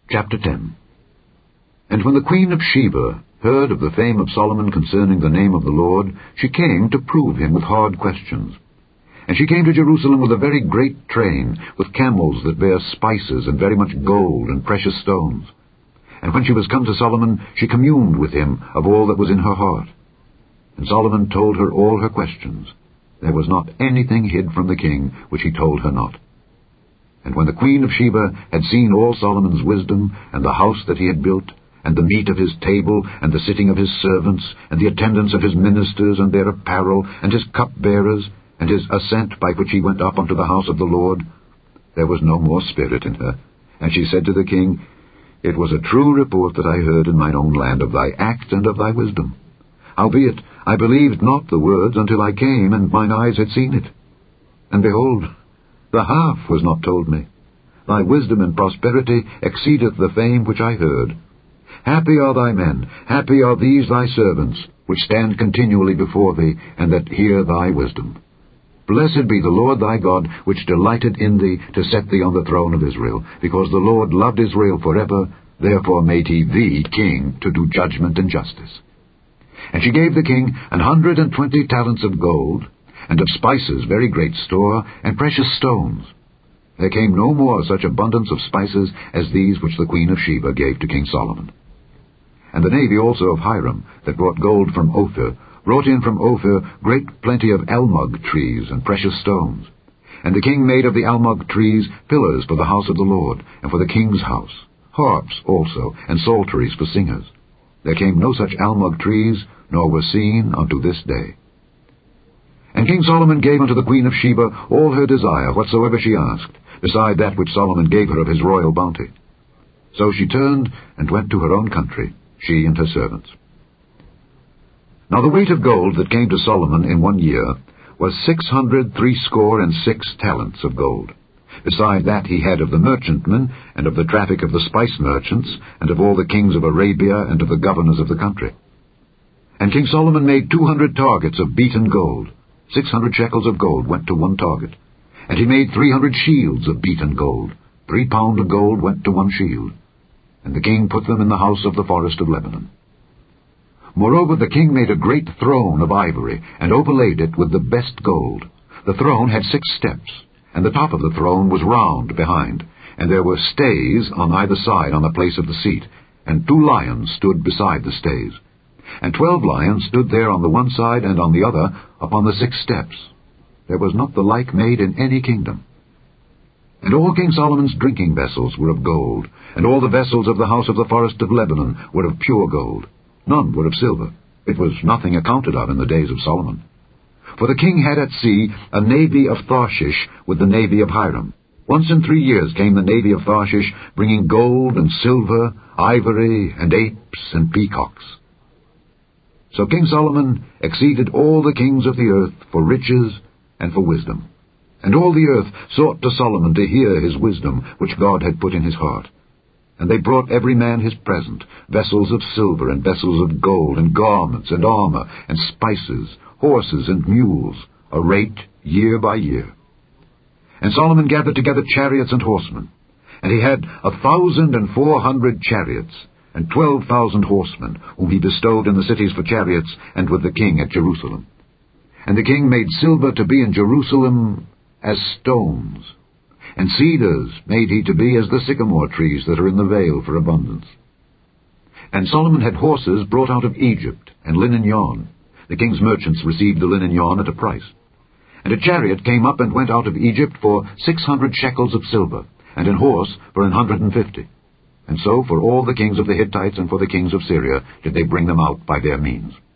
Chapter 10. And when the queen of Sheba heard of the fame of Solomon concerning the name of the Lord, she came to prove him with hard questions. And she came to Jerusalem with a very great train, with camels that bear spices and very much gold and precious stones. And when she was come to Solomon, she communed with him of all that was in her heart. And Solomon told her all her questions. There was not anything hid from the king which he told her not. And when the queen of Sheba had seen all Solomon's wisdom, and the house that he had built, and the meat of his table, and the sitting of his servants, and the attendance of his ministers, and their apparel, and his cupbearers, and his ascent by which he went up unto the house of the Lord, there was no more spirit in her. And she said to the king, It was a true report that I heard in mine own land of thy act and of thy wisdom. Howbeit, I believed not the words until I came, and mine eyes had seen it. And behold, the half was not told me. Thy wisdom and prosperity exceedeth the fame which I heard. Happy are thy men, happy are these thy servants, which stand continually before thee, and that hear thy wisdom. Blessed be the Lord thy God, which delighted in thee to set thee on the throne of Israel, because the Lord loved Israel forever, therefore made he thee king to do judgment and justice. And she gave the king 120 talents of gold, and of spices very great store, and precious stones. There came no more such abundance of spices as these which the queen of Sheba gave to King Solomon. And the navy also of Hiram, that brought gold from Ophir, brought in from Ophir great plenty of almug trees and precious stones. And the king made of the almug trees pillars for the house of the Lord, and for the king's house, harps also, and psalteries for singers. There came no such almug trees, nor were seen unto this day. And King Solomon gave unto the queen of Sheba all her desire, whatsoever she asked, beside that which Solomon gave her of his royal bounty. So she turned and went to her own country, she and her servants. Now the weight of gold that came to Solomon in 1 year was 666 talents of gold. Beside that he had of the merchantmen, and of the traffic of the spice merchants, and of all the kings of Arabia, and of the governors of the country. And King Solomon made 200 targets of beaten gold. 600 shekels of gold went to one target. And he made 300 shields of beaten gold. 3 pound of gold went to one shield. And the king put them in the house of the forest of Lebanon. Moreover, the king made a great throne of ivory, and overlaid it with the best gold. The throne had 6 steps, and the top of the throne was round behind, and there were stays on either side on the place of the seat, and 2 lions stood beside the stays. And 12 lions stood there on the one side and on the other upon the 6 steps. There was not the like made in any kingdom. And all King Solomon's drinking vessels were of gold, and all the vessels of the house of the forest of Lebanon were of pure gold. None were of silver. It was nothing accounted of in the days of Solomon. For the king had at sea a navy of Tarshish with the navy of Hiram. Once in 3 years came the navy of Tarshish, bringing gold and silver, ivory, and apes and peacocks. So King Solomon exceeded all the kings of the earth for riches and for wisdom. And all the earth sought to Solomon to hear his wisdom, which God had put in his heart. And they brought every man his present, vessels of silver, and vessels of gold, and garments, and armor, and spices, horses, and mules, a rate year by year. And Solomon gathered together chariots and horsemen. And he had 1,400 chariots, and 12,000 horsemen, whom he bestowed in the cities for chariots, and with the king at Jerusalem. And the king made silver to be in Jerusalem as stones, and cedars made he to be as the sycamore trees that are in the vale for abundance. And Solomon had horses brought out of Egypt, and linen yarn. The king's merchants received the linen yarn at a price. And a chariot came up and went out of Egypt for 600 shekels of silver, and an horse for 150. And so for all the kings of the Hittites and for the kings of Syria did they bring them out by their means.